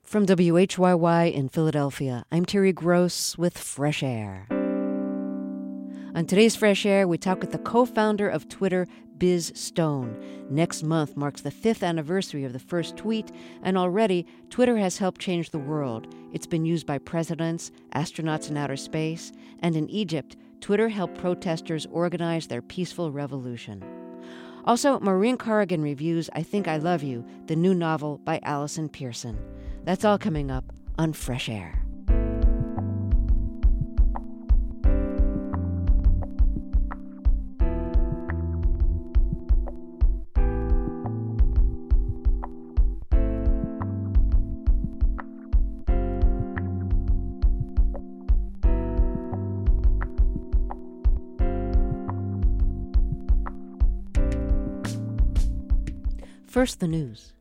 From WHYY in Philadelphia, I'm Terry Gross with Fresh Air. On today's Fresh Air, we talk with the co-founder of Twitter, Biz Stone. Next month marks the 5th anniversary of the first tweet, and already Twitter has helped change the world. It's been used by presidents, astronauts in outer space, and in Egypt, Twitter helped protesters organize their peaceful revolution. Also, Maureen Corrigan reviews I Think I Love You, the new novel by Allison Pearson. That's all coming up on Fresh Air. First, the news.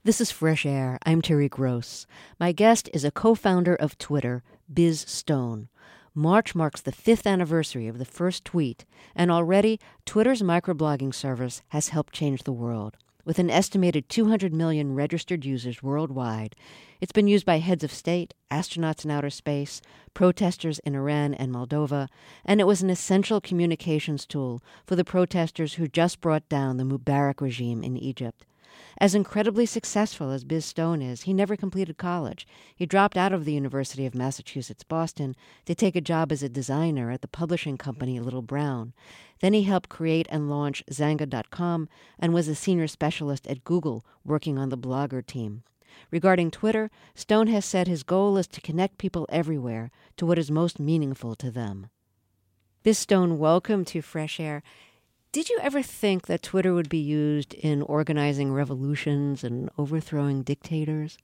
This is Fresh Air. I'm Terry Gross. My guest is a co-founder of Twitter, Biz Stone. March marks the 5th anniversary of the first tweet, and already Twitter's microblogging service has helped change the world. With an estimated 200 million registered users worldwide, it's been used by heads of state, astronauts in outer space, protesters in Iran and Moldova, and it was an essential communications tool for the protesters who just brought down the Mubarak regime in Egypt. As incredibly successful as Biz Stone is, he never completed college. He dropped out of the University of Massachusetts, Boston, to take a job as a designer at the publishing company Little Brown. Then he helped create and launch Xanga.com and was a senior specialist at Google, working on the Blogger team. Regarding Twitter, Stone has said his goal is to connect people everywhere to what is most meaningful to them. Biz Stone, welcome to Fresh Air. Did you ever think that Twitter would be used in organizing revolutions and overthrowing dictators?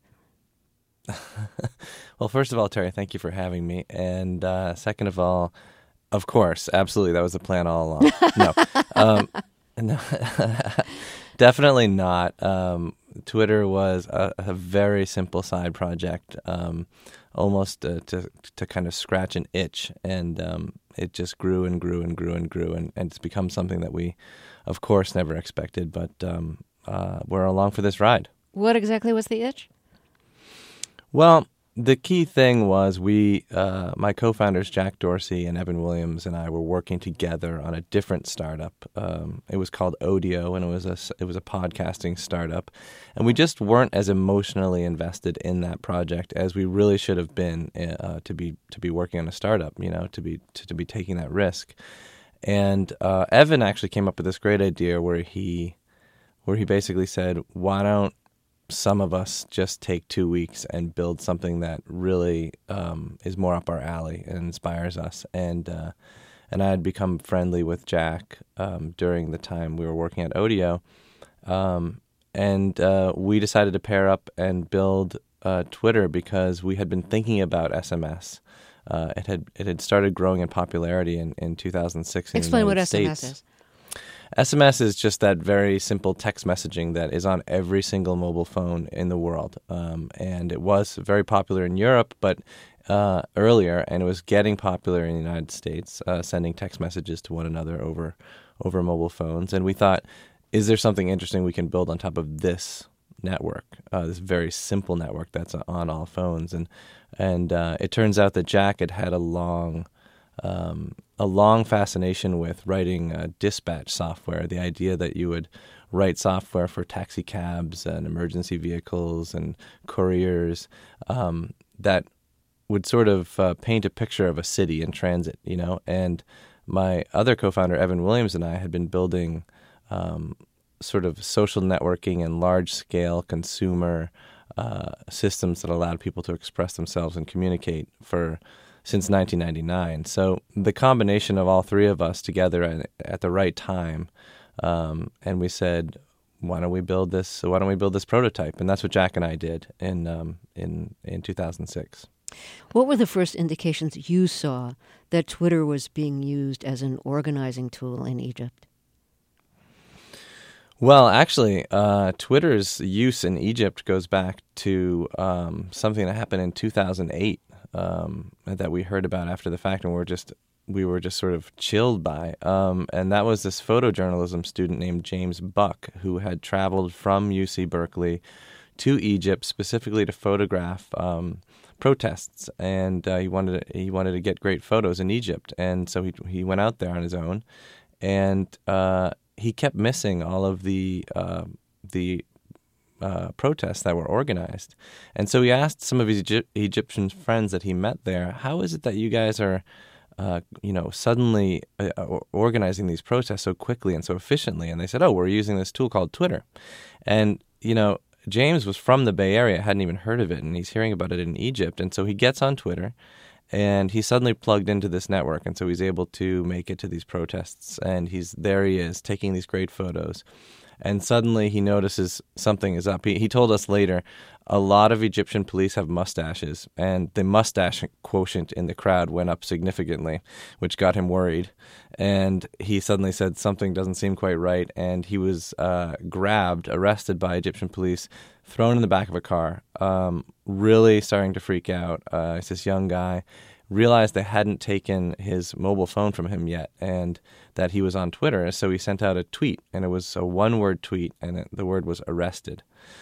Well, first of all, Terry, thank you for having me. And second of all, of course, absolutely, that was the plan all along. No, definitely not. Twitter was a very simple side project, almost to kind of scratch an itch, and it just grew and grew and grew and grew, and it's become something that we, of course, never expected, but we're along for this ride. What exactly was the itch? Well, the key thing was my co-founders Jack Dorsey and Evan Williams and I were working together on a different startup. It was called Odeo, and it was a podcasting startup, and we just weren't as emotionally invested in that project as we really should have been to be working on a startup. To be taking that risk. And Evan actually came up with this great idea where he basically said, "Why don't some of us just take 2 weeks and build something that really is more up our alley and inspires us." And I had become friendly with Jack during the time we were working at Odeo, and we decided to pair up and build Twitter because we had been thinking about SMS. It had started growing in popularity in 2006 in the United States. Explain what SMS is. SMS is just that very simple text messaging that is on every single mobile phone in the world. And it was very popular in Europe, but earlier, and it was getting popular in the United States, sending text messages to one another over mobile phones. And we thought, is there something interesting we can build on top of this network, this very simple network that's on all phones? And it turns out that Jack had a long fascination with writing dispatch software, the idea that you would write software for taxi cabs and emergency vehicles and couriers that would sort of paint a picture of a city in transit, And my other co-founder, Evan Williams, and I had been building sort of social networking and large-scale consumer systems that allowed people to express themselves and communicate since 1999. So the combination of all three of us together at the right time, and we said, why don't we build this prototype? And that's what Jack and I did in 2006. What were the first indications you saw that Twitter was being used as an organizing tool in Egypt? Well, actually, Twitter's use in Egypt goes back to something that happened in 2008. That we heard about after the fact, and we were just sort of chilled by. And that was this photojournalism student named James Buck, who had traveled from UC Berkeley to Egypt specifically to photograph protests, and he wanted to get great photos in Egypt. And so he went out there on his own, and he kept missing all of the protests that were organized. And so he asked some of his Egyptian friends that he met there, how is it that you guys are, suddenly organizing these protests so quickly and so efficiently? And they said, we're using this tool called Twitter. And, James was from the Bay Area, hadn't even heard of it, and he's hearing about it in Egypt. And so he gets on Twitter, and he's suddenly plugged into this network. And so he's able to make it to these protests, and he is taking these great photos. And suddenly he notices something is up. He told us later, a lot of Egyptian police have mustaches, and the mustache quotient in the crowd went up significantly, which got him worried. And he suddenly said something doesn't seem quite right, and he was arrested by Egyptian police, thrown in the back of a car, really starting to freak out. It's this young guy, realized they hadn't taken his mobile phone from him yet, and that he was on Twitter, so he sent out a tweet, and it was a one-word tweet, and the word was arrested.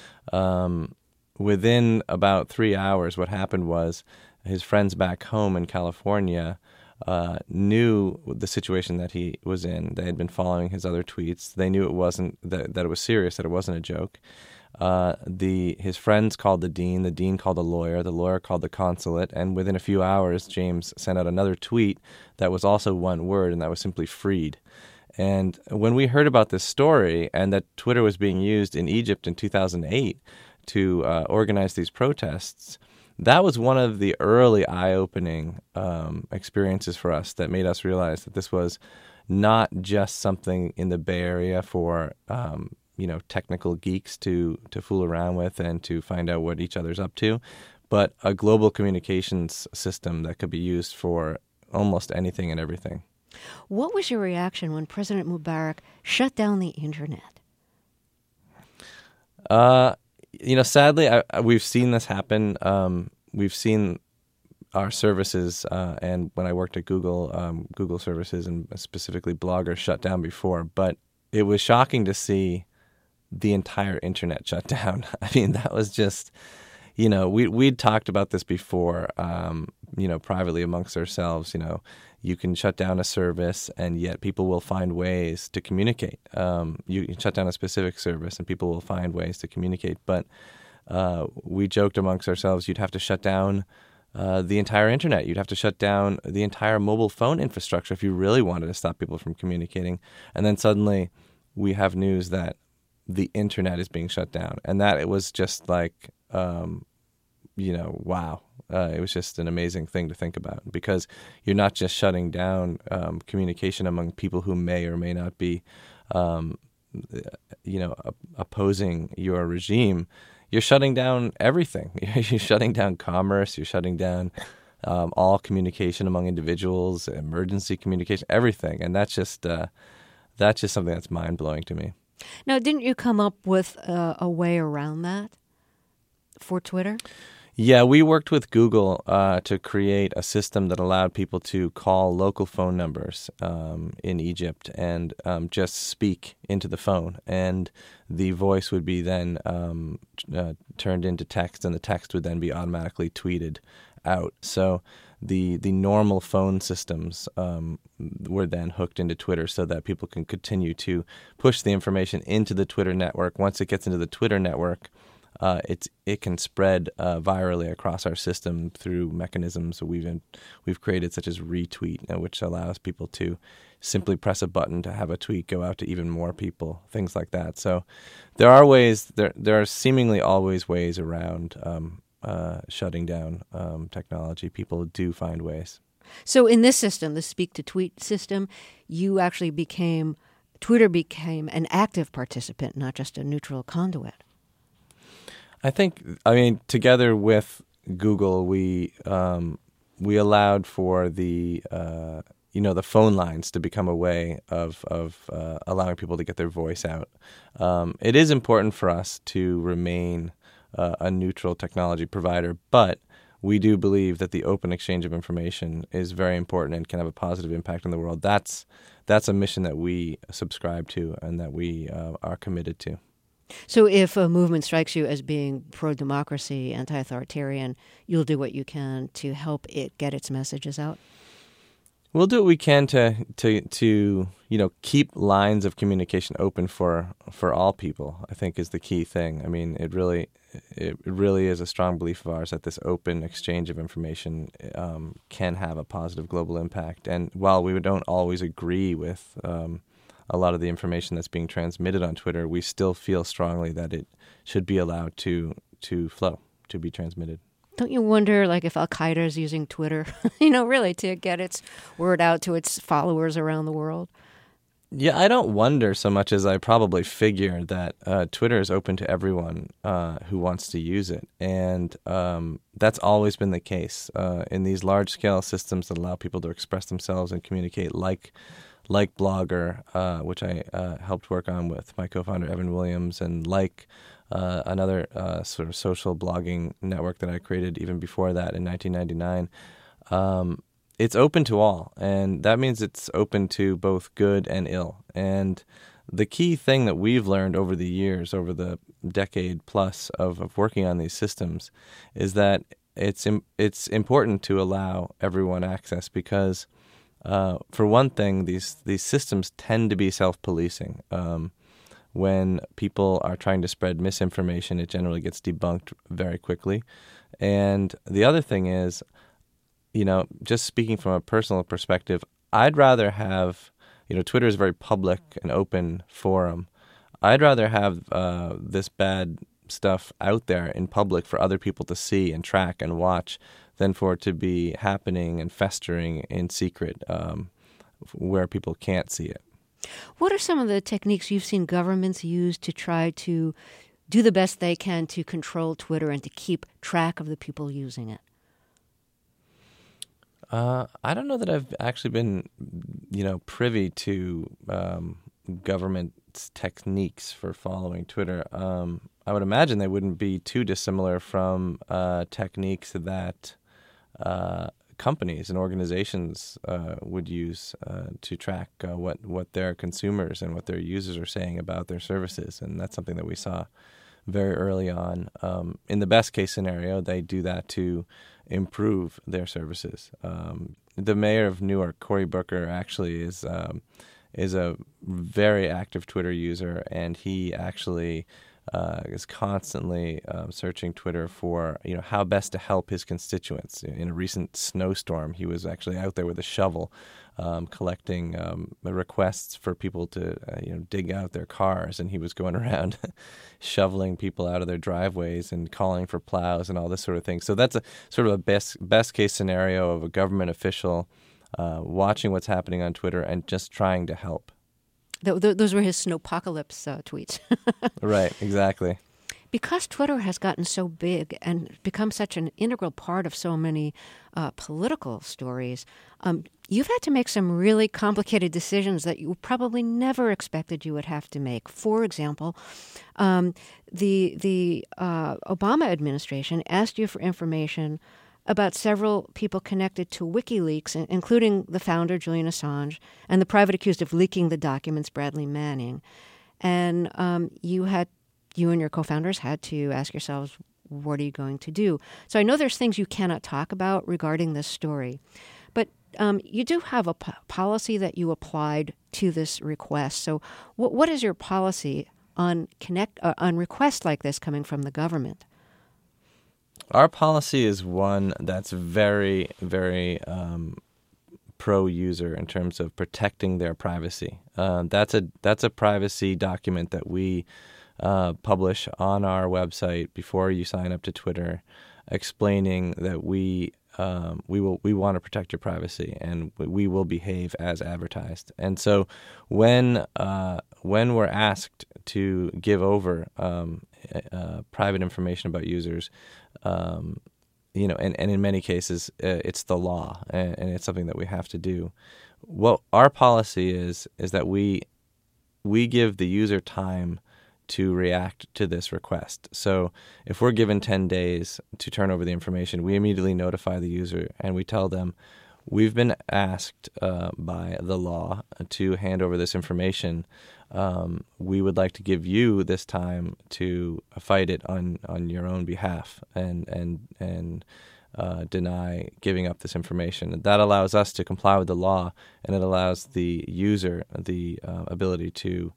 Within about 3 hours, what happened was his friends back home in California knew the situation that he was in. They had been following his other tweets. They knew it wasn't that it was serious, that it wasn't a joke. His friends called the dean called the lawyer called the consulate, and within a few hours, James sent out another tweet that was also one word, and that was simply freed. And when we heard about this story and that Twitter was being used in Egypt in 2008 to organize these protests, that was one of the early eye-opening experiences for us that made us realize that this was not just something in the Bay Area for technical geeks to fool around with and to find out what each other's up to, but a global communications system that could be used for almost anything and everything. What was your reaction when President Mubarak shut down the internet? Sadly, we've seen this happen. We've seen our services, and when I worked at Google, Google services and specifically bloggers shut down before, but it was shocking to see the entire internet shut down. I mean, that was just, we'd talked about this before, privately amongst ourselves. You can shut down a service and yet people will find ways to communicate. You can shut down a specific service and people will find ways to communicate. But we joked amongst ourselves, you'd have to shut down the entire internet. You'd have to shut down the entire mobile phone infrastructure if you really wanted to stop people from communicating. And then suddenly we have news that the internet is being shut down. And that it was just like, wow. It was just an amazing thing to think about, because you're not just shutting down communication among people who may or may not be, opposing your regime. You're shutting down everything. You're shutting down commerce. You're shutting down all communication among individuals, emergency communication, everything. And that's just something that's mind-blowing to me. Now, didn't you come up with a way around that for Twitter? Yeah, we worked with Google to create a system that allowed people to call local phone numbers in Egypt and just speak into the phone. And the voice would be then turned into text, and the text would then be automatically tweeted out. So the normal phone systems were then hooked into Twitter so that people can continue to push the information into the Twitter network. Once it gets into the Twitter network, it can spread virally across our system through mechanisms we've created, such as retweet, which allows people to simply press a button to have a tweet go out to even more people, things like that. So there are ways. There are seemingly always ways around shutting down technology. People do find ways. So in this system, the speak-to-tweet system, Twitter became an active participant, not just a neutral conduit. Together with Google, we allowed for the phone lines to become a way of allowing people to get their voice out. It is important for us to remain a neutral technology provider, but we do believe that the open exchange of information is very important and can have a positive impact on the world. That's a mission that we subscribe to and that we are committed to. So if a movement strikes you as being pro-democracy, anti-authoritarian, you'll do what you can to help it get its messages out? We'll do what we can to keep lines of communication open for all people, I think, is the key thing. I mean, it really is a strong belief of ours that this open exchange of information can have a positive global impact. And while we don't always agree with a lot of the information that's being transmitted on Twitter, we still feel strongly that it should be allowed to flow, to be transmitted. Don't you wonder, if Al-Qaeda is using Twitter, really to get its word out to its followers around the world? Yeah, I don't wonder so much as I probably figure that Twitter is open to everyone who wants to use it. And that's always been the case in these large-scale systems that allow people to express themselves and communicate like Blogger, which I helped work on with my co-founder Evan Williams, and another sort of social blogging network that I created even before that in 1999. It's open to all, and that means it's open to both good and ill. And the key thing that we've learned over the years, over the decade plus of working on these systems, is that it's important to allow everyone access because, for one thing, these systems tend to be self-policing. When people are trying to spread misinformation, it generally gets debunked very quickly. And the other thing is, just speaking from a personal perspective, I'd rather have, Twitter is a very public and open forum. I'd rather have this bad stuff out there in public for other people to see and track and watch than for it to be happening and festering in secret where people can't see it. What are some of the techniques you've seen governments use to try to do the best they can to control Twitter and to keep track of the people using it? I don't know that I've actually been, privy to government's techniques for following Twitter. I would imagine they wouldn't be too dissimilar from techniques that companies and organizations would use to track what their consumers and what their users are saying about their services. And that's something that we saw very early on. In the best case scenario, they do that to improve their services. The mayor of Newark, Cory Booker, actually is a very active Twitter user, and he actually is constantly searching Twitter for how best to help his constituents. In a recent snowstorm, he was actually out there with a shovel collecting requests for people to dig out their cars, and he was going around shoveling people out of their driveways and calling for plows and all this sort of thing. So that's a sort of a best case scenario of a government official watching what's happening on Twitter and just trying to help. Those were his snowpocalypse tweets. Right, exactly. Because Twitter has gotten so big and become such an integral part of so many political stories, you've had to make some really complicated decisions that you probably never expected you would have to make. For example, the Obama administration asked you for information about several people connected to WikiLeaks, including the founder, Julian Assange, and the private accused of leaking the documents, Bradley Manning. And you and your co-founders had to ask yourselves, what are you going to do? So I know there's things you cannot talk about regarding this story, but you do have a policy that you applied to this request. So what is your policy on requests like this coming from the government? Our policy is one that's very, very pro-user in terms of protecting their privacy. That's a privacy document that we publish on our website before you sign up to Twitter, explaining that we want to protect your privacy and we will behave as advertised. And so when we're asked to give over private information about users, and in many cases it's the law and it's something that we have to do. What our policy is that we give the user time to react to this request. So if we're given 10 days to turn over the information, we immediately notify the user and we tell them, we've been asked by the law to hand over this information. We would like to give you this time to fight it on your own behalf and deny giving up this information. That allows us to comply with the law, and it allows the user the ability to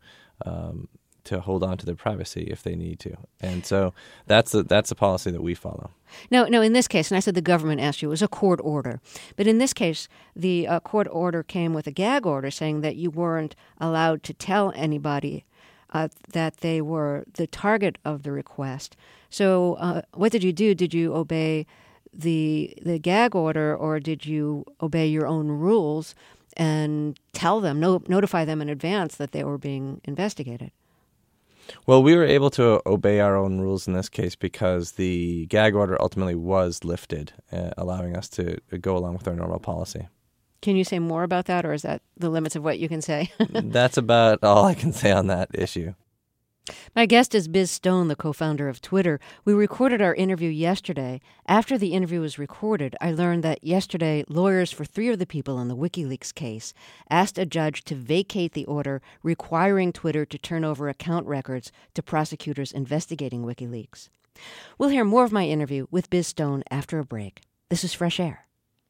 hold on to their privacy if they need to. And so that's the policy that we follow. No, in this case, and I said the government asked you, it was a court order. But in this case, the court order came with a gag order saying that you weren't allowed to tell anybody that they were the target of the request. So what did you do? Did you obey the gag order, or did you obey your own rules and tell them, notify them in advance that they were being investigated. Well, we were able to obey our own rules in this case because the gag order ultimately was lifted, allowing us to go along with our normal policy. Can you say more about that, or is that the limits of what you can say? That's about all I can say on that issue. My guest is Biz Stone, the co-founder of Twitter. We recorded our interview yesterday. After the interview was recorded, I learned that yesterday lawyers for 3 of the people in the WikiLeaks case asked a judge to vacate the order requiring Twitter to turn over account records to prosecutors investigating WikiLeaks. We'll hear more of my interview with Biz Stone after a break. This is Fresh Air.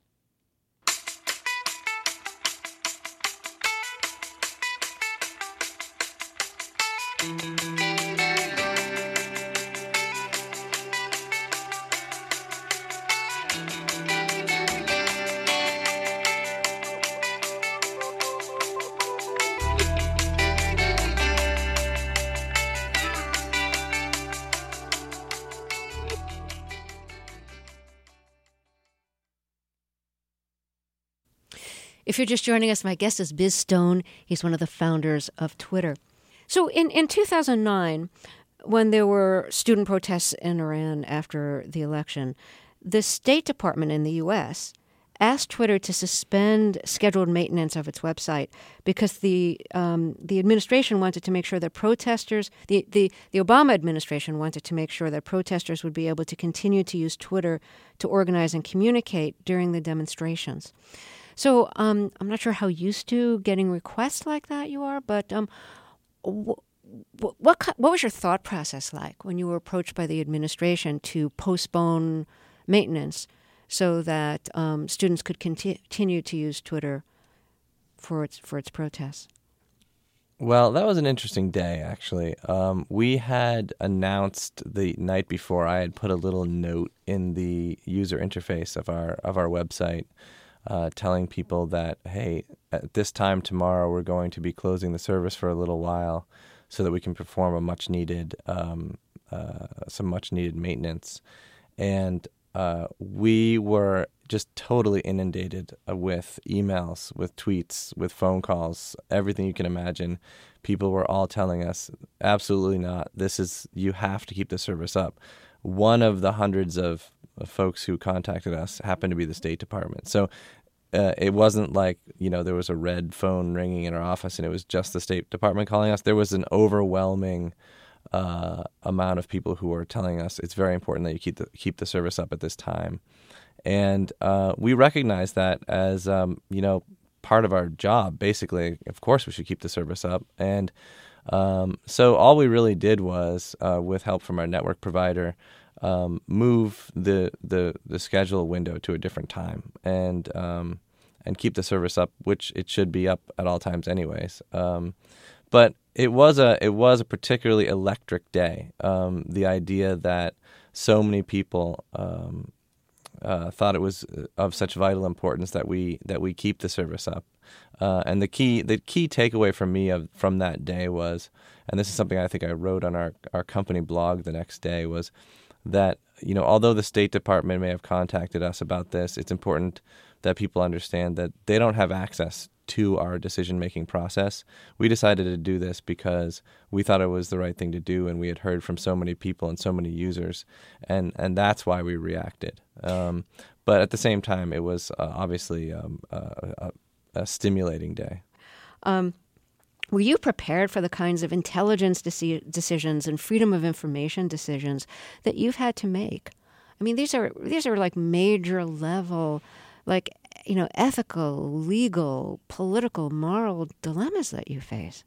If you're just joining us, my guest is Biz Stone. He's one of the founders of Twitter. So in 2009, when there were student protests in Iran after the election, the State Department in the U.S. asked Twitter to suspend scheduled maintenance of its website because the administration wanted to make sure that protesters, the Obama administration wanted to make sure that protesters would be able to continue to use Twitter to organize and communicate during the demonstrations. So I'm not sure how used to getting requests like that you are, but what was your thought process like when you were approached by the administration to postpone maintenance so that students could continue to use Twitter for its protests? Well, that was an interesting day, actually. We had announced the night before. I had put a little note in the user interface of our website, telling people that, hey, at this time tomorrow we're going to be closing the service for a little while so that we can perform some much needed maintenance. And we were just totally inundated with emails, with tweets, with phone calls, everything you can imagine. People were all telling us, absolutely not. You have to keep the service up. One of the hundreds of folks who contacted us happened to be the State Department. So it wasn't like, there was a red phone ringing in our office and it was just the State Department calling us. There was an overwhelming amount of people who were telling us it's very important that you keep the service up at this time. And we recognize that as, part of our job. Basically, of course, we should keep the service up. And so all we really did was, with help from our network provider, move the schedule window to a different time and keep the service up, which it should be up at all times anyways. But it was a particularly electric day. The idea that so many people thought it was of such vital importance that we keep the service up. And the key takeaway from that day was, and this is something I think I wrote on our company blog the next day, was that, although the State Department may have contacted us about this, it's important that people understand that they don't have access to our decision-making process. We decided to do this because we thought it was the right thing to do, and we had heard from so many people and so many users, and that's why we reacted. But at the same time, it was obviously a stimulating day. Were you prepared for the kinds of intelligence decisions and freedom of information decisions that you've had to make? I mean, these are like major level, like, ethical, legal, political, moral dilemmas that you face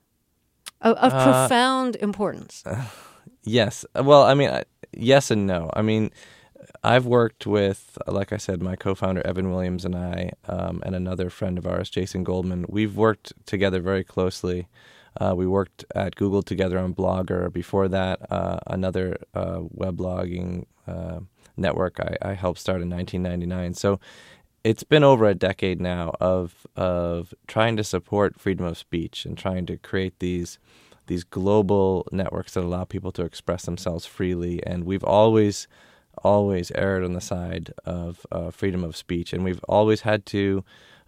of profound importance. Yes. Well, I mean, yes and no. I mean, I've worked with, like I said, my co-founder Evan Williams and I, and another friend of ours, Jason Goldman. We've worked together very closely. We worked at Google together on Blogger. Before that, another weblogging network I helped start in 1999. So it's been over a decade now of trying to support freedom of speech and trying to create these global networks that allow people to express themselves freely. And we've always erred on the side of freedom of speech, and we've always had to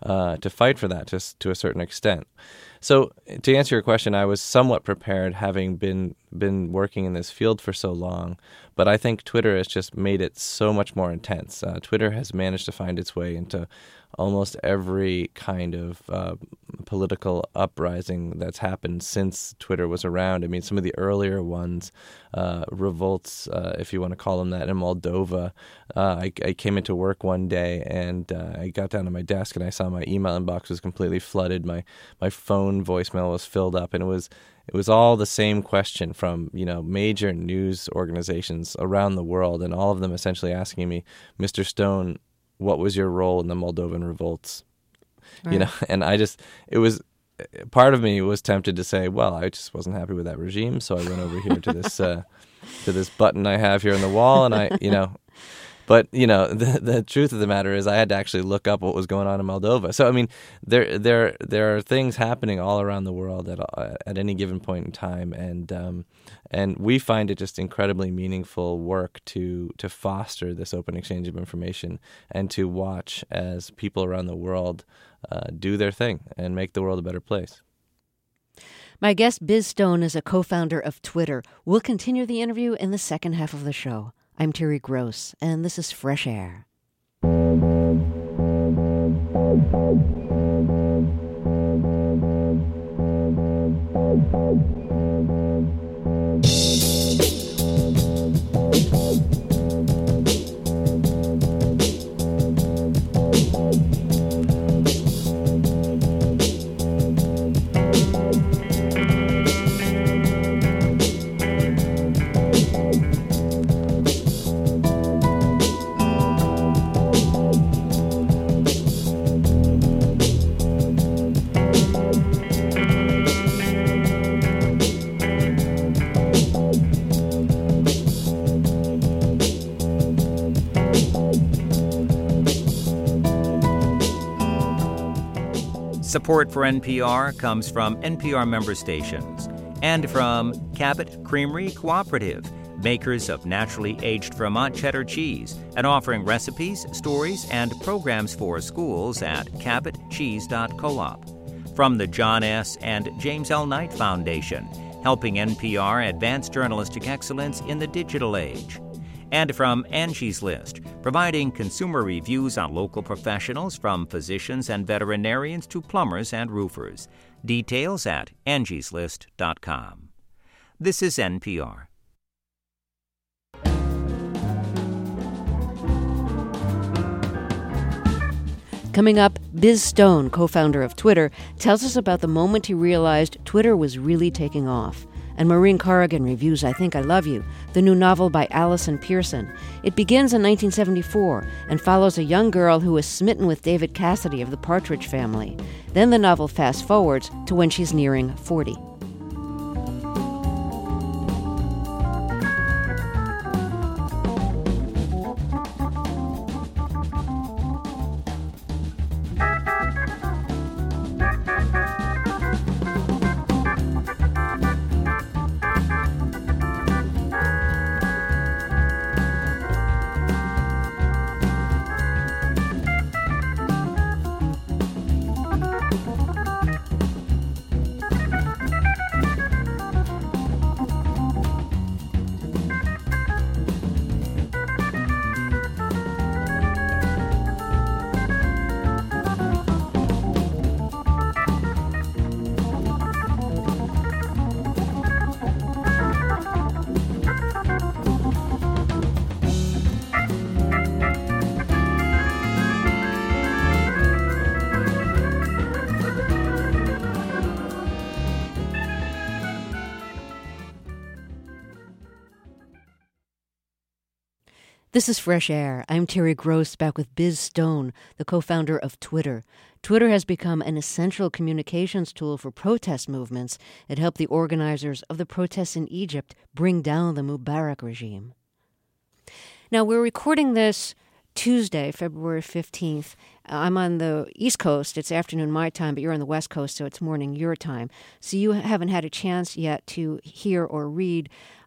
to fight for that to a certain extent. So to answer your question, I was somewhat prepared, having been working in this field for so long. But I think Twitter has just made it so much more intense. Twitter has managed to find its way into almost every kind of political uprising that's happened since Twitter was around. I mean, some of the earlier ones, revolts, if you want to call them that, in Moldova. I came into work one day and I got down to my desk and I saw my email inbox was completely flooded. My phone voicemail was filled up, and it was all the same question from, major news organizations around the world, and all of them essentially asking me, Mr. Stone, what was your role in the Moldovan revolts? Right. And part of me was tempted to say, well, I just wasn't happy with that regime, so I went over here to this to this button I have here on the wall, and But, the truth of the matter is I had to actually look up what was going on in Moldova. So, I mean, there are things happening all around the world at any given point in time, and we find it just incredibly meaningful work to foster this open exchange of information and to watch as people around the world do their thing and make the world a better place. My guest, Biz Stone, is a co-founder of Twitter. We'll continue the interview in the second half of the show. I'm Terry Gross, and this is Fresh Air. Support for NPR comes from NPR member stations and from Cabot Creamery Cooperative, makers of naturally aged Vermont cheddar cheese, and offering recipes, stories, and programs for schools at cabotcheese.coop. From the John S. and James L. Knight Foundation, helping NPR advance journalistic excellence in the digital age. And from Angie's List, providing consumer reviews on local professionals from physicians and veterinarians to plumbers and roofers. Details at angieslist.com. This is NPR. Coming up, Biz Stone, co-founder of Twitter, tells us about the moment he realized Twitter was really taking off. And Maureen Corrigan reviews I Think I Love You, the new novel by Allison Pearson. It begins in 1974 and follows a young girl who is smitten with David Cassidy of the Partridge Family. Then the novel fast forwards to when she's nearing 40. This is Fresh Air. I'm Terry Gross, back with Biz Stone, the co-founder of Twitter. Twitter has become an essential communications tool for protest movements. It helped the organizers of the protests in Egypt bring down the Mubarak regime. Now, we're recording this Tuesday, February 15th. I'm on the East Coast. It's afternoon my time, but you're on the West Coast, so it's morning your time. So you haven't had a chance yet to hear or read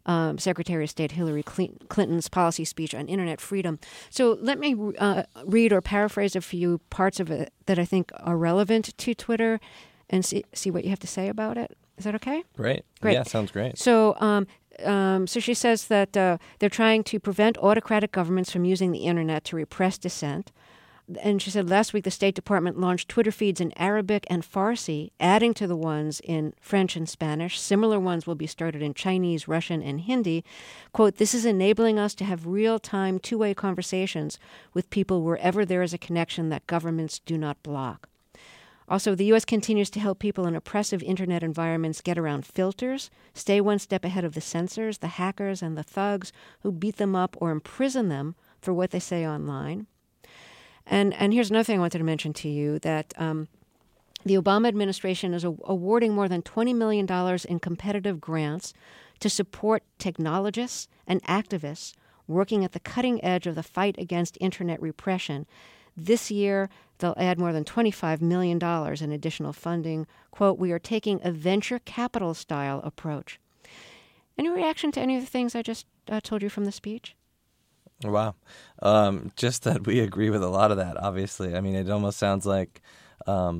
Secretary of State Hillary Clinton's policy speech on internet freedom. So let me read or paraphrase a few parts of it that I think are relevant to Twitter and see what you have to say about it. Is that okay? Great. Yeah, sounds great. So so she says that they're trying to prevent autocratic governments from using the internet to repress dissent. And she said last week the State Department launched Twitter feeds in Arabic and Farsi, adding to the ones in French and Spanish. Similar ones will be started in Chinese, Russian, and Hindi. Quote, "This is enabling us to have real-time, two-way conversations with people wherever there is a connection that governments do not block." Also, the U.S. continues to help people in oppressive internet environments get around filters, stay one step ahead of the censors, the hackers, and the thugs who beat them up or imprison them for what they say online. And here's another thing I wanted to mention to you, that the Obama administration is awarding more than $20 million in competitive grants to support technologists and activists working at the cutting edge of the fight against internet repression. This year, they'll add more than $25 million in additional funding. Quote, "We are taking a venture capital style approach." Any reaction to any of the things I just told you from the speech? Wow. Just that we agree with a lot of that, obviously. I mean, it almost sounds like a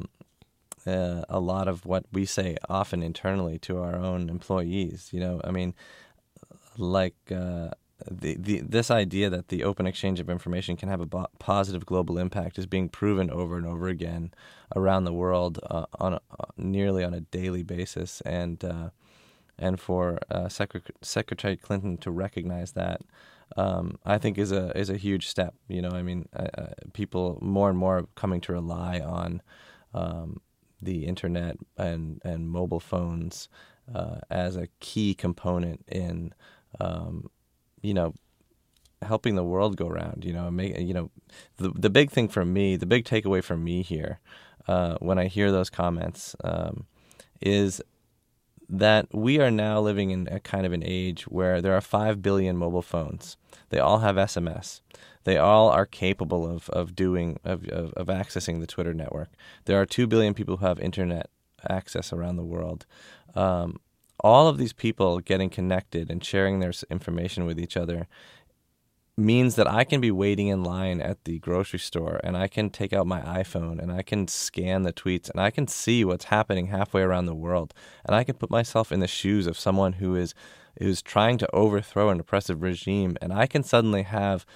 lot of what we say often internally to our own employees. You know, I mean, like this idea that the open exchange of information can have a positive global impact is being proven over and over again around the world nearly on a daily basis. And for Secretary Clinton to recognize that, I think is a huge step. You know, I mean, people more and more coming to rely on the internet and mobile phones as a key component in, you know, helping the world go round. You know, the big thing for me, the big takeaway for me here, when I hear those comments, is that we are now living in a kind of an age where there are 5 billion mobile phones. They all have SMS. They all are capable of accessing the Twitter network. There are 2 billion people who have internet access around the world. All of these people getting connected and sharing their information with each other means that I can be waiting in line at the grocery store and I can take out my iPhone and I can scan the tweets and I can see what's happening halfway around the world. And I can put myself in the shoes of someone who's trying to overthrow an oppressive regime, and I can suddenly have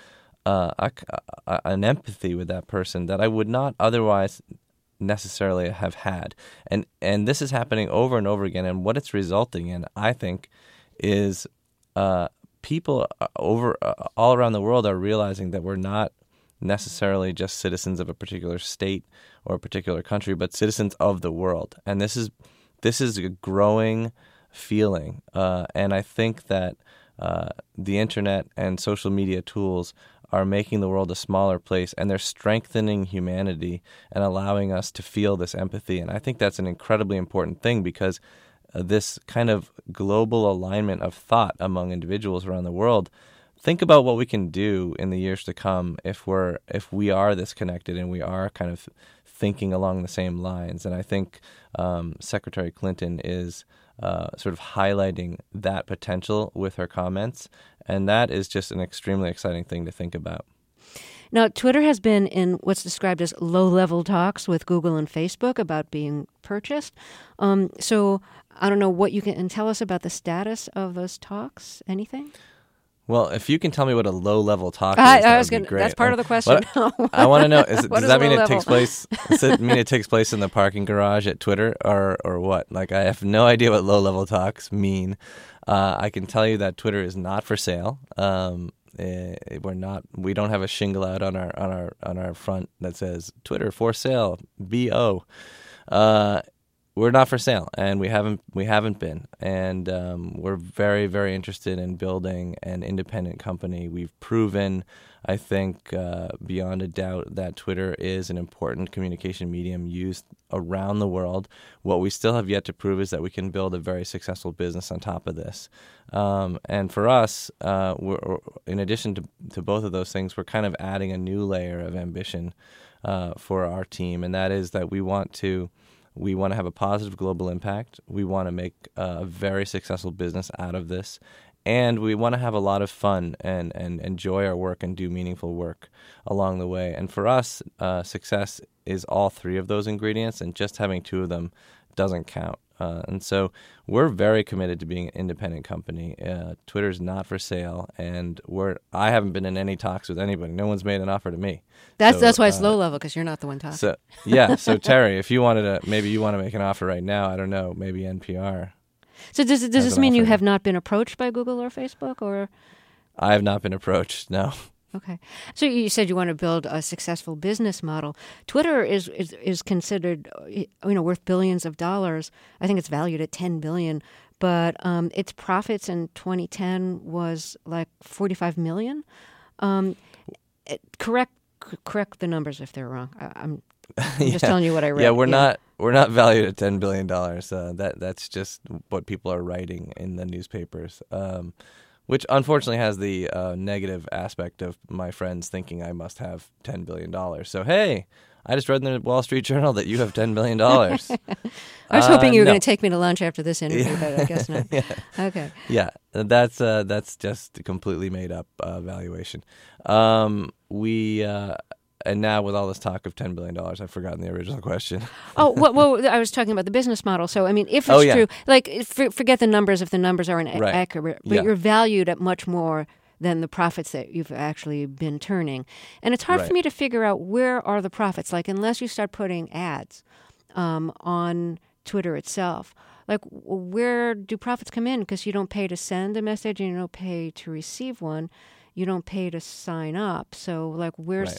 an empathy with that person that I would not otherwise necessarily have had. And this is happening over and over again, and what it's resulting in, I think, is people all around the world are realizing that we're not necessarily just citizens of a particular state or a particular country, but citizens of the world. And this is a growing feeling, and I think that the internet and social media tools are making the world a smaller place, and they're strengthening humanity and allowing us to feel this empathy. And I think that's an incredibly important thing, because this kind of global alignment of thought among individuals around the world, think about what we can do in the years to come if we are this connected and we are kind of thinking along the same lines. And I think Secretary Clinton is sort of highlighting that potential with her comments, and that is just an extremely exciting thing to think about. Now, Twitter has been in what's described as low-level talks with Google and Facebook about being purchased. So I don't know what you can tell us about the status of those talks. Anything? Well, if you can tell me what a low-level talk is, that would be great. That's part of the question. I want to know, does that mean it takes place? Does it mean it takes place in the parking garage at Twitter, or what? Like, I have no idea what low-level talks mean. I can tell you that Twitter is not for sale. We don't have a shingle out on our front that says Twitter for sale, BO. We're not for sale, and we haven't been, and we're very, very interested in building an independent company. We've proven, I think, beyond a doubt, that Twitter is an important communication medium used around the world. What we still have yet to prove is that we can build a very successful business on top of this. And for us, we're, in addition to both of those things, we're kind of adding a new layer of ambition for our team, and that is that we want to have a positive global impact. We want to make a very successful business out of this. and we want to have a lot of fun and enjoy our work and do meaningful work along the way. And for us, success is all three of those ingredients, and just having two of them doesn't count. And so we're very committed to being an independent company. Twitter's not for sale, and I haven't been in any talks with anybody. No one's made an offer to me. That's why it's low level, because you're not the one talking. So yeah, so Terry, if you wanted to, maybe you want to make an offer right now. I don't know, maybe NPR. So does this mean you have not been approached by Google or Facebook, or? I have not been approached. No. Okay. So you said you want to build a successful business model. Twitter is considered, worth billions of dollars. I think it's valued at $10 billion, but its profits in 2010 was like $45 million. Correct the numbers if they're wrong. I'm just telling you what I read. Yeah, we're not valued at $10 billion. That's just what people are writing in the newspapers. Which unfortunately has the negative aspect of my friends thinking I must have $10 billion. So, hey, I just read in the Wall Street Journal that you have $10 billion. I was hoping you were going to take me to lunch after this interview, but I guess not. Yeah. Okay. Yeah, that's just a completely made up valuation. And now with all this talk of $10 billion, I've forgotten the original question. Oh, well, I was talking about the business model. So, I mean, if it's true, like, forget the numbers if the numbers aren't accurate, but you're valued at much more than the profits that you've actually been turning. And it's hard for me to figure out where are the profits, like, unless you start putting ads on Twitter itself. Like, where do profits come in? Because you don't pay to send a message and you don't pay to receive one. You don't pay to sign up. So, like,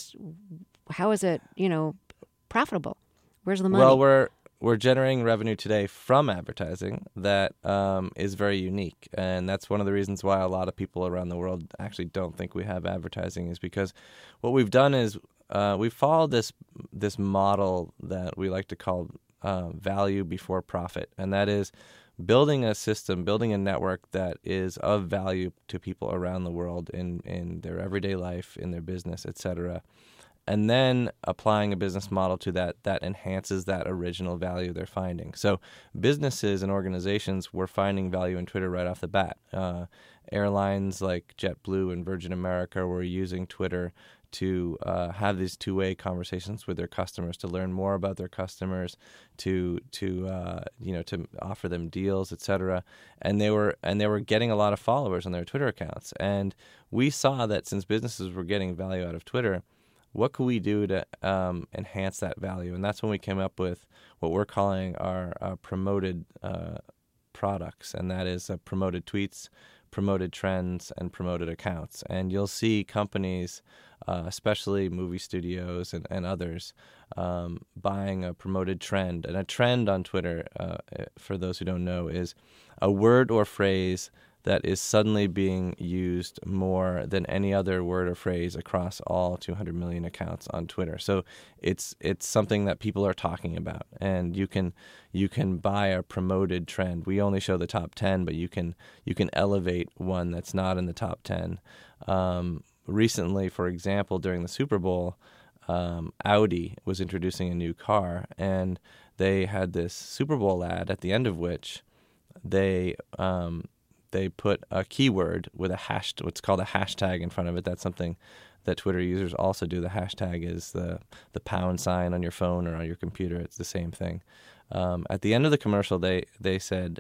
how is it, profitable? Where's the money? Well, we're generating revenue today from advertising that is very unique. And that's one of the reasons why a lot of people around the world actually don't think we have advertising, is because what we've done is we've followed this model that we like to call value before profit. And that is building a system, building a network that is of value to people around the world in their everyday life, in their business, etc. And then applying a business model to that enhances that original value they're finding. So businesses and organizations were finding value in Twitter right off the bat. Airlines like JetBlue and Virgin America were using Twitter to have these two-way conversations with their customers, to learn more about their customers, to offer them deals, etc. And they were getting a lot of followers on their Twitter accounts. And we saw that since businesses were getting value out of Twitter, what could we do to enhance that value? And that's when we came up with what we're calling our promoted products, and that is promoted tweets, promoted trends, and promoted accounts. And you'll see companies, especially movie studios and others, buying a promoted trend. And a trend on Twitter, for those who don't know, is a word or phrase that is suddenly being used more than any other word or phrase across all 200 million accounts on Twitter. So it's something that people are talking about, and you can buy a promoted trend. We only show the top 10, but you can elevate one that's not in the top 10. Recently, for example, during the Super Bowl, Audi was introducing a new car, and they had this Super Bowl ad at the end of which they put a keyword with what's called a hashtag in front of it. That's something that Twitter users also do. The hashtag is the pound sign on your phone or on your computer. It's the same thing. At the end of the commercial, they said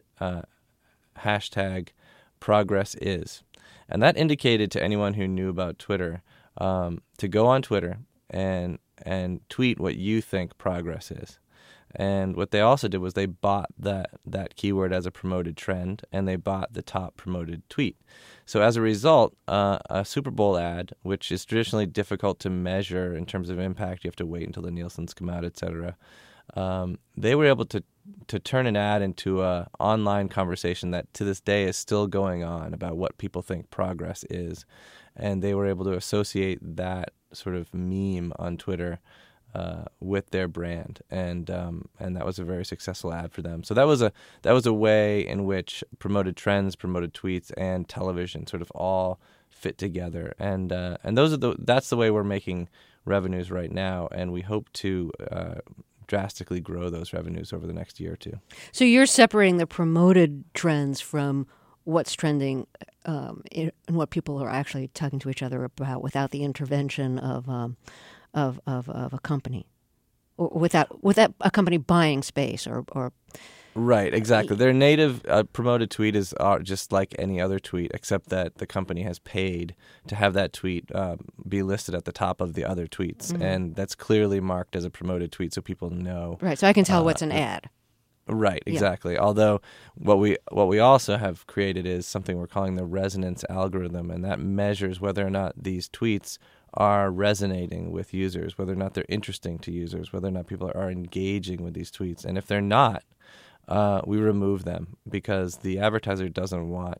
hashtag progress is. And that indicated to anyone who knew about Twitter to go on Twitter and tweet what you think progress is. And what they also did was they bought that keyword as a promoted trend, and they bought the top promoted tweet. So as a result, a Super Bowl ad, which is traditionally difficult to measure in terms of impact, you have to wait until the Nielsen's come out, etc. They were able to turn an ad into an online conversation that to this day is still going on about what people think progress is. And they were able to associate that sort of meme on Twitter with their brand, and that was a very successful ad for them. So that was a way in which promoted trends, promoted tweets, and television sort of all fit together, and that's the way we're making revenues right now, and we hope to drastically grow those revenues over the next year or two. So you're separating the promoted trends from what's trending and what people are actually talking to each other about without the intervention of a company, or without a company buying space or. Right, exactly. Their native promoted tweet is just like any other tweet, except that the company has paid to have that tweet be listed at the top of the other tweets, and that's clearly marked as a promoted tweet, so people know. Right, so I can tell what's an ad. Right, exactly. Yeah. Although what we also have created is something we're calling the resonance algorithm, and that measures whether or not these tweets are resonating with users, whether or not they're interesting to users, whether or not people are engaging with these tweets, and if they're not, we remove them because the advertiser doesn't want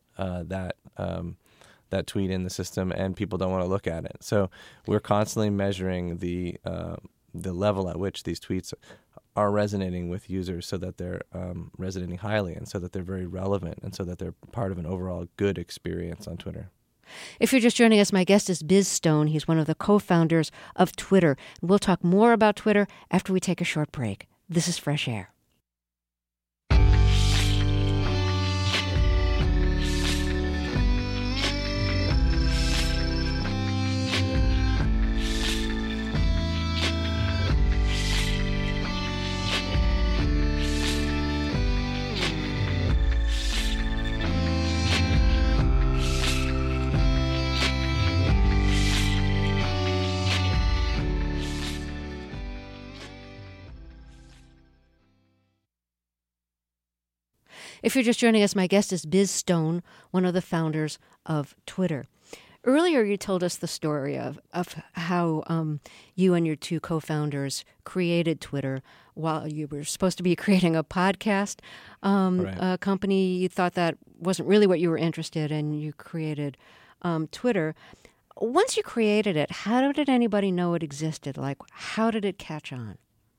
that tweet in the system, and people don't want to look at it. So we're constantly measuring the level at which these tweets are resonating with users, so that they're resonating highly, and so that they're very relevant, and so that they're part of an overall good experience on Twitter. If you're just joining us, my guest is Biz Stone. He's one of the co-founders of Twitter. We'll talk more about Twitter after we take a short break. This is Fresh Air. If you're just joining us, my guest is Biz Stone, one of the founders of Twitter. Earlier, you told us the story of how you and your two co-founders created Twitter while you were supposed to be creating a podcast a company. You thought that wasn't really what you were interested in, and you created Twitter. Once you created it, how did anybody know it existed? Like, how did it catch on?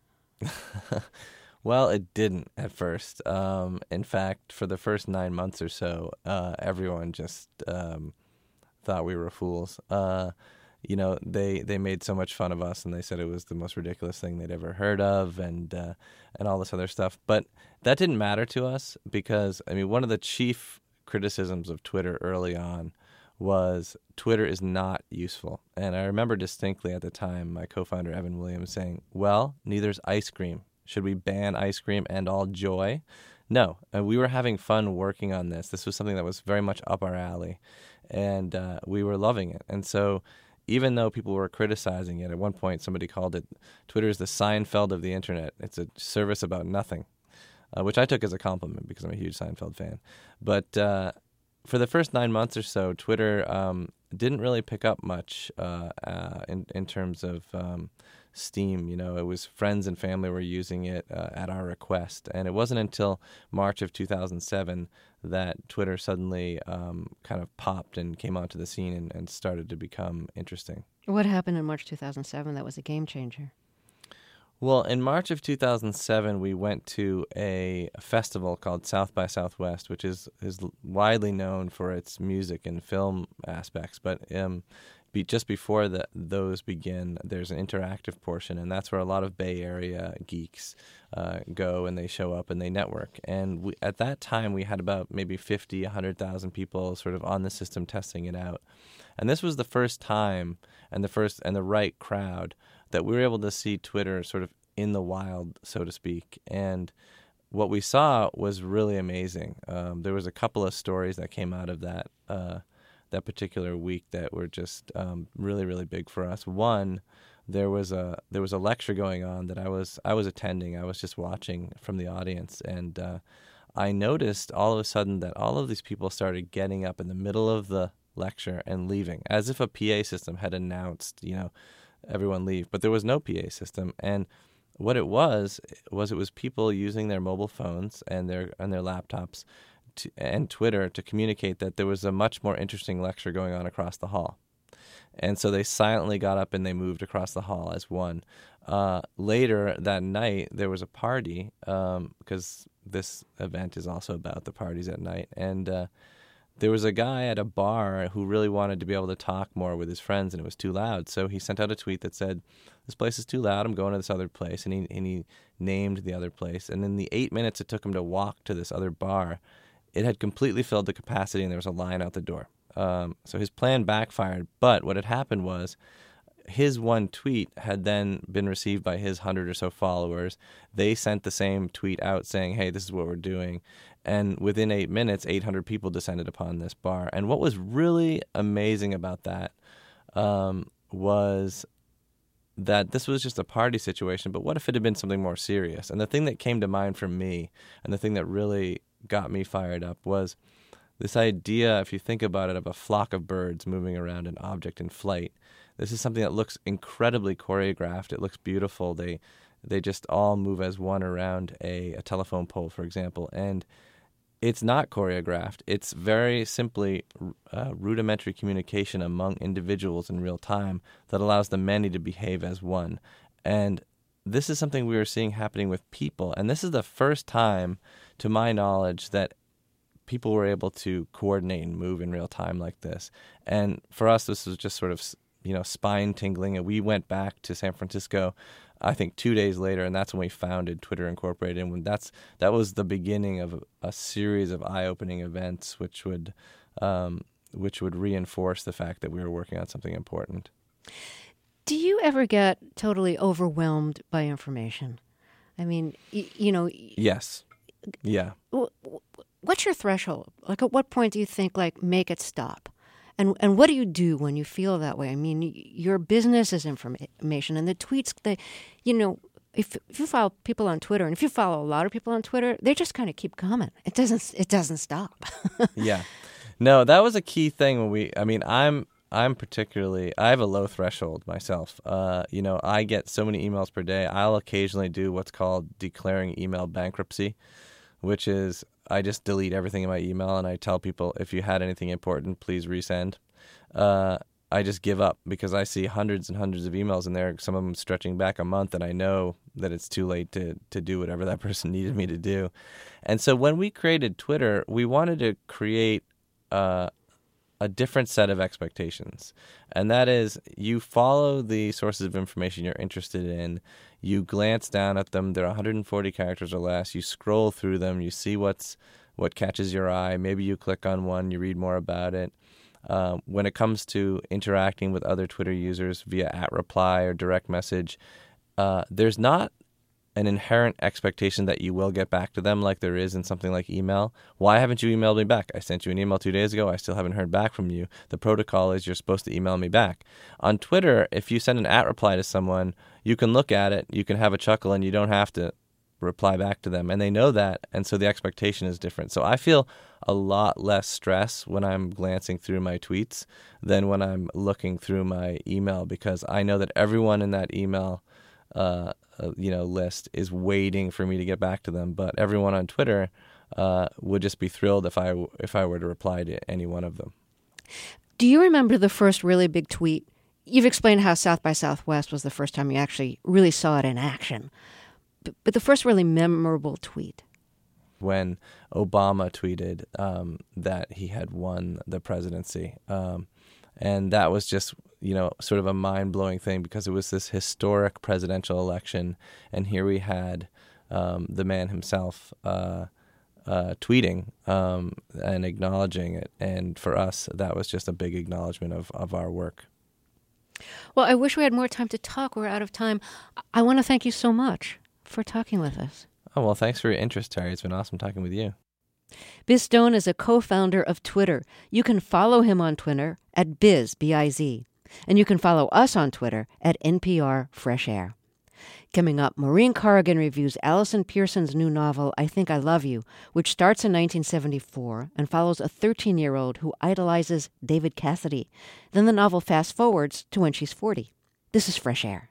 Well, it didn't at first. In fact, for the first 9 months or so, everyone just thought we were fools. They made so much fun of us, and they said it was the most ridiculous thing they'd ever heard of, and all this other stuff. But that didn't matter to us because, one of the chief criticisms of Twitter early on was Twitter is not useful. And I remember distinctly at the time my co-founder Evan Williams saying, "Well, neither's ice cream. Should we ban ice cream and all joy?" No. We were having fun working on this. This was something that was very much up our alley, and we were loving it. And so even though people were criticizing it, at one point somebody called it, Twitter is the Seinfeld of the internet. It's a service about nothing, which I took as a compliment because I'm a huge Seinfeld fan. But for the first 9 months or so, Twitter didn't really pick up much in terms of steam. It was friends and family were using it at our request. And it wasn't until March of 2007 that Twitter suddenly kind of popped and came onto the scene and started to become interesting. What happened in March 2007 that was a game changer? Well, in March of 2007, we went to a festival called South by Southwest, which is widely known for its music and film aspects. But just before those begin, there's an interactive portion, and that's where a lot of Bay Area geeks go, and they show up and they network. And at that time, we had about maybe 50, 100,000 people sort of on the system testing it out. And this was the first time and the right crowd that we were able to see Twitter sort of in the wild, so to speak. And what we saw was really amazing. There was a couple of stories that came out of that particular week that were just really, really big for us. One, there was a lecture going on that I was attending. I was just watching from the audience, and I noticed all of a sudden that all of these people started getting up in the middle of the lecture and leaving, as if a PA system had announced, everyone leave. But there was no PA system, and what it was people using their mobile phones and their laptops and Twitter to communicate that there was a much more interesting lecture going on across the hall. And so they silently got up and they moved across the hall as one. Later that night, there was a party, because this event is also about the parties at night. And there was a guy at a bar who really wanted to be able to talk more with his friends, and it was too loud. So he sent out a tweet that said, "This place is too loud, I'm going to this other place." And he named the other place. And in the 8 minutes it took him to walk to this other bar, it had completely filled the capacity and there was a line out the door. So his plan backfired, but what had happened was his one tweet had then been received by his 100 or so followers. They sent the same tweet out saying, hey, this is what we're doing. And within 8 minutes, 800 people descended upon this bar. And what was really amazing about that was that this was just a party situation, but what if it had been something more serious? And the thing that came to mind for me, and the thing that really got me fired up, was this idea, if you think about it, of a flock of birds moving around an object in flight. This is something that looks incredibly choreographed. It looks beautiful. They just all move as one around a telephone pole, for example. And it's not choreographed. It's very simply rudimentary communication among individuals in real time that allows the many to behave as one. And this is something we are seeing happening with people. And this is the first time, to my knowledge, that people were able to coordinate and move in real time like this. And for us, this was just sort of, spine tingling. And we went back to San Francisco, I think 2 days later, and that's when we founded Twitter Incorporated. And when that was the beginning of a series of eye-opening events, which would reinforce the fact that we were working on something important. Do you ever get totally overwhelmed by information? I mean, Yes. Yeah. What's your threshold? Like, at what point do you think, make it stop? And what do you do when you feel that way? I mean, your business is information, and the tweets, if you follow people on Twitter, and if you follow a lot of people on Twitter, they just kind of keep coming. It doesn't stop. Yeah. No, that was a key thing when I'm particularly, I have a low threshold myself. I get so many emails per day. I'll occasionally do what's called declaring email bankruptcy, which is I just delete everything in my email and I tell people, if you had anything important, please resend. I just give up because I see hundreds and hundreds of emails in there, some of them stretching back a month, and I know that it's too late to do whatever that person needed me to do. And so when we created Twitter, we wanted to create a different set of expectations. And that is, you follow the sources of information you're interested in, you glance down at them, they're 140 characters or less, you scroll through them, you see what catches your eye, maybe you click on one, you read more about it. When it comes to interacting with other Twitter users via @reply or direct message, there's not an inherent expectation that you will get back to them like there is in something like email. Why haven't you emailed me back? I sent you an email 2 days ago. I still haven't heard back from you. The protocol is you're supposed to email me back. On Twitter, if you send an @reply to someone, you can look at it, you can have a chuckle, and you don't have to reply back to them. And they know that, and so the expectation is different. So I feel a lot less stress when I'm glancing through my tweets than when I'm looking through my email, because I know that everyone in that email list is waiting for me to get back to them. But everyone on Twitter would just be thrilled if I were to reply to any one of them. Do you remember the first really big tweet? You've explained how South by Southwest was the first time you actually really saw it in action. But the first really memorable tweet? When Obama tweeted that he had won the presidency. And that was just, sort of a mind-blowing thing, because it was this historic presidential election. And here we had the man himself tweeting and acknowledging it. And for us, that was just a big acknowledgement of our work. Well, I wish we had more time to talk. We're out of time. I want to thank you so much for talking with us. Oh, well, thanks for your interest, Terry. It's been awesome talking with you. Biz Stone is a co-founder of Twitter. You can follow him on Twitter at Biz, B-I-Z. And you can follow us on Twitter at NPR Fresh Air. Coming up, Maureen Corrigan reviews Allison Pearson's new novel, I Think I Love You, which starts in 1974 and follows a 13-year-old who idolizes David Cassidy. Then the novel fast-forwards to when she's 40. This is Fresh Air.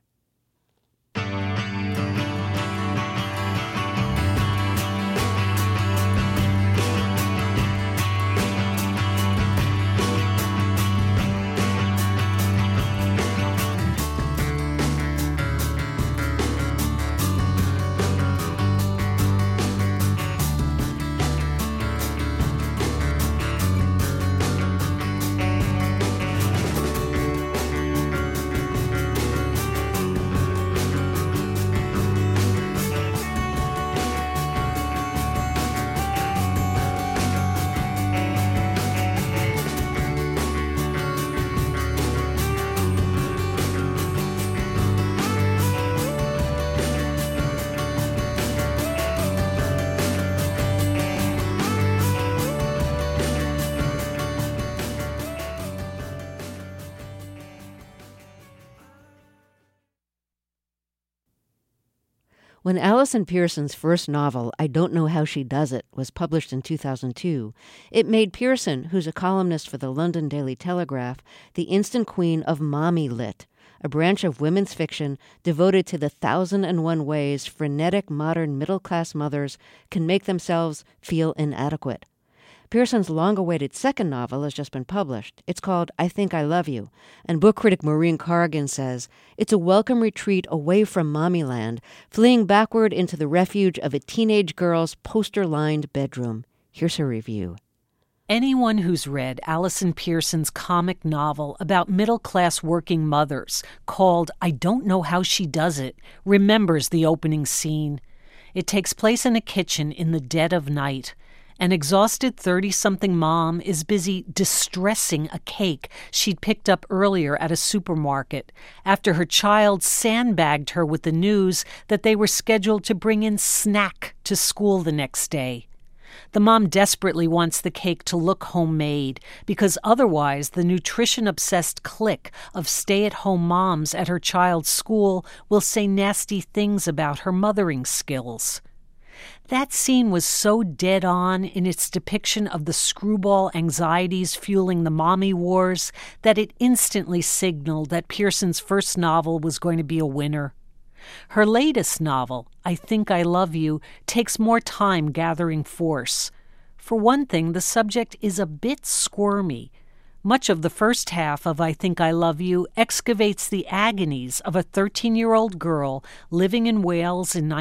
When Allison Pearson's first novel, I Don't Know How She Does It, was published in 2002, it made Pearson, who's a columnist for the London Daily Telegraph, the instant queen of mommy lit, a branch of women's fiction devoted to the 1,001 ways frenetic modern middle-class mothers can make themselves feel inadequate. Pearson's long-awaited second novel has just been published. It's called I Think I Love You, and book critic Maureen Corrigan says it's a welcome retreat away from Mommyland, fleeing backward into the refuge of a teenage girl's poster-lined bedroom. Here's her review. Anyone who's read Allison Pearson's comic novel about middle-class working mothers called I Don't Know How She Does It remembers the opening scene. It takes place in a kitchen in the dead of night. An exhausted 30-something mom is busy distressing a cake she'd picked up earlier at a supermarket after her child sandbagged her with the news that they were scheduled to bring in snack to school the next day. The mom desperately wants the cake to look homemade because otherwise the nutrition-obsessed clique of stay-at-home moms at her child's school will say nasty things about her mothering skills. That scene was so dead-on in its depiction of the screwball anxieties fueling the mommy wars that it instantly signaled that Pearson's first novel was going to be a winner. Her latest novel, I Think I Love You, takes more time gathering force. For one thing, the subject is a bit squirmy. Much of the first half of I Think I Love You excavates the agonies of a 13-year-old girl living in Wales in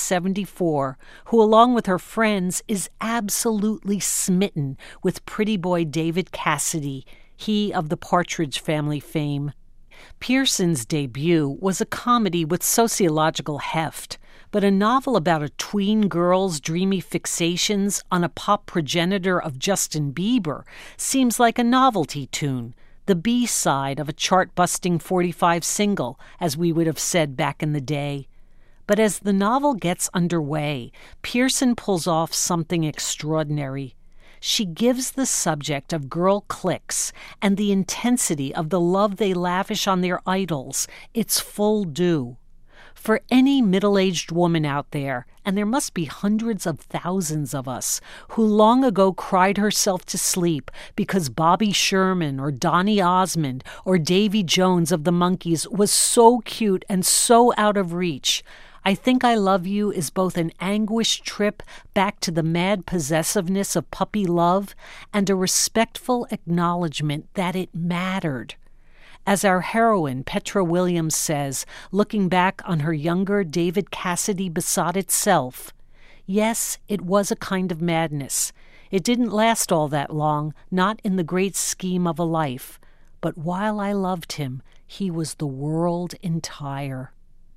1974 who, along with her friends, is absolutely smitten with pretty boy David Cassidy, he of the Partridge Family fame. Pearson's debut was a comedy with sociological heft, but a novel about a tween girl's dreamy fixations on a pop progenitor of Justin Bieber seems like a novelty tune, the B-side of a chart-busting 45 single, as we would have said back in the day. But as the novel gets underway, Pearson pulls off something extraordinary. She gives the subject of girl cliques and the intensity of the love they lavish on their idols its full due. For any middle-aged woman out there, and there must be hundreds of thousands of us, who long ago cried herself to sleep because Bobby Sherman or Donny Osmond or Davy Jones of the Monkees was so cute and so out of reach, I Think I Love You is both an anguished trip back to the mad possessiveness of puppy love and a respectful acknowledgement that it mattered. As our heroine, Petra Williams, says, looking back on her younger David Cassidy besotted self, yes, it was a kind of madness. It didn't last all that long, not in the great scheme of a life. But while I loved him, he was the world entire.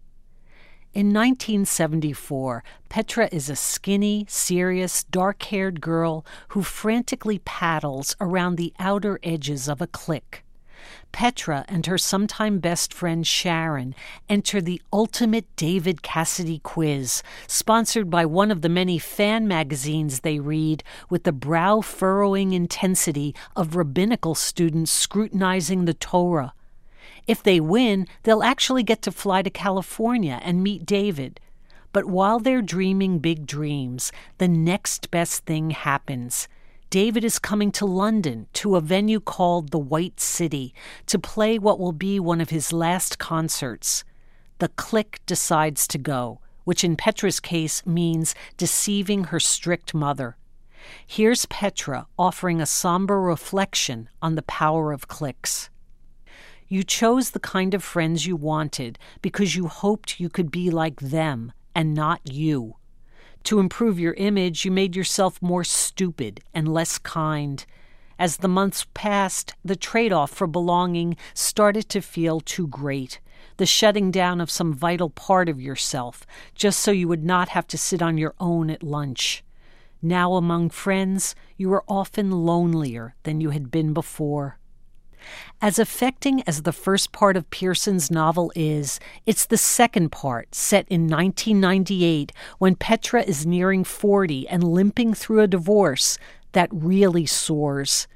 In 1974, Petra is a skinny, serious, dark-haired girl who frantically paddles around the outer edges of a clique. Petra and her sometime best friend Sharon enter the ultimate David Cassidy quiz, sponsored by one of the many fan magazines they read with the brow-furrowing intensity of rabbinical students scrutinizing the Torah. If they win, they'll actually get to fly to California and meet David. But while they're dreaming big dreams, the next best thing happens. David is coming to London to a venue called the White City to play what will be one of his last concerts. The clique decides to go, which in Petra's case means deceiving her strict mother. Here's Petra offering a somber reflection on the power of cliques. You chose the kind of friends you wanted because you hoped you could be like them and not you. To improve your image, you made yourself more stupid and less kind. As the months passed, the trade-off for belonging started to feel too great, the shutting down of some vital part of yourself, just so you would not have to sit on your own at lunch. Now among friends, you were often lonelier than you had been before. As affecting as the first part of Pearson's novel is, it's the second part, set in 1998, when Petra is nearing 40 and limping through a divorce, that really soars.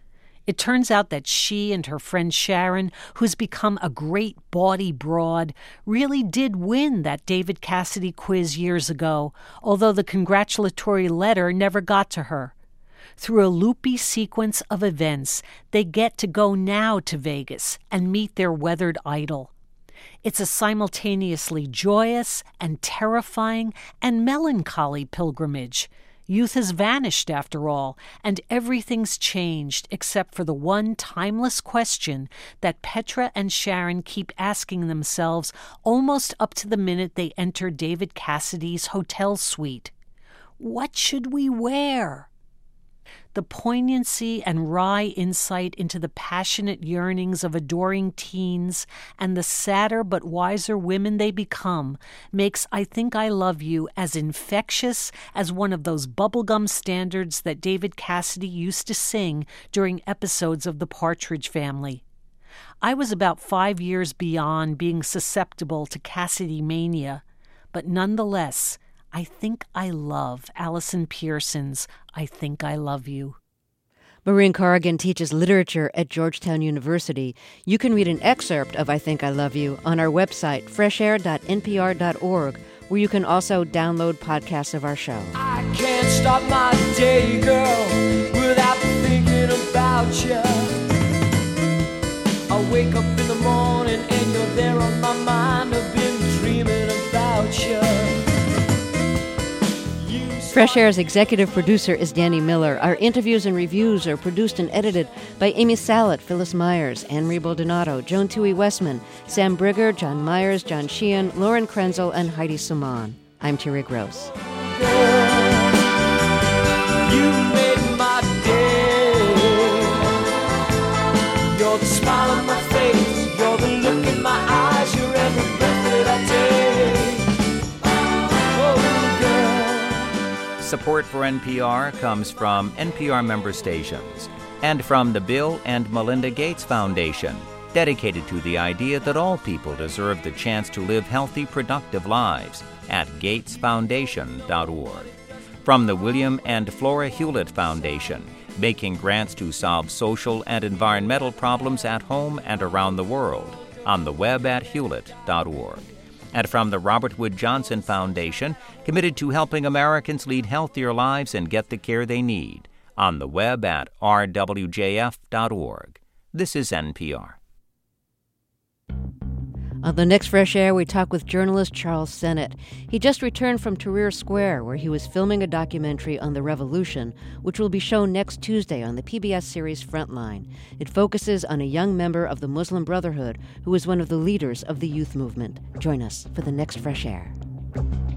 It turns out that she and her friend Sharon, who's become a great bawdy broad, really did win that David Cassidy quiz years ago, although the congratulatory letter never got to her. Through a loopy sequence of events, they get to go now to Vegas and meet their weathered idol. It's a simultaneously joyous and terrifying and melancholy pilgrimage. Youth has vanished, after all, and everything's changed except for the one timeless question that Petra and Sharon keep asking themselves almost up to the minute they enter David Cassidy's hotel suite. What should we wear? The poignancy and wry insight into the passionate yearnings of adoring teens and the sadder but wiser women they become makes I Think I Love You as infectious as one of those bubblegum standards that David Cassidy used to sing during episodes of The Partridge Family. I was about 5 years beyond being susceptible to Cassidy mania, but nonetheless, I think I love Allison Pearson's I Think I Love You. Maureen Corrigan teaches literature at Georgetown University. You can read an excerpt of I Think I Love You on our website, freshair.npr.org, where you can also download podcasts of our show. I can't stop my day, girl, without thinking about you. I wake up in the morning and you're there on my mind. I've been dreaming about you. Fresh Air's executive producer is Danny Miller. Our interviews and reviews are produced and edited by Amy Salet, Phyllis Myers, Anne-Marie Baldonado, Joan Toohey Westman, Sam Brigger, John Myers, John Sheehan, Lauren Krenzel, and Heidi Suman. I'm Terry Gross. You made my day. You're the smile on my face. You're the look in my eyes. You're every breath that I take. Support for NPR comes from NPR member stations and from the Bill and Melinda Gates Foundation, dedicated to the idea that all people deserve the chance to live healthy, productive lives at gatesfoundation.org. From the William and Flora Hewlett Foundation, making grants to solve social and environmental problems at home and around the world, on the web at hewlett.org. And from the Robert Wood Johnson Foundation, committed to helping Americans lead healthier lives and get the care they need, on the web at rwjf.org. This is NPR. On the next Fresh Air, we talk with journalist Charles Sennett. He just returned from Tahrir Square, where he was filming a documentary on the revolution, which will be shown next Tuesday on the PBS series Frontline. It focuses on a young member of the Muslim Brotherhood who was one of the leaders of the youth movement. Join us for the next Fresh Air.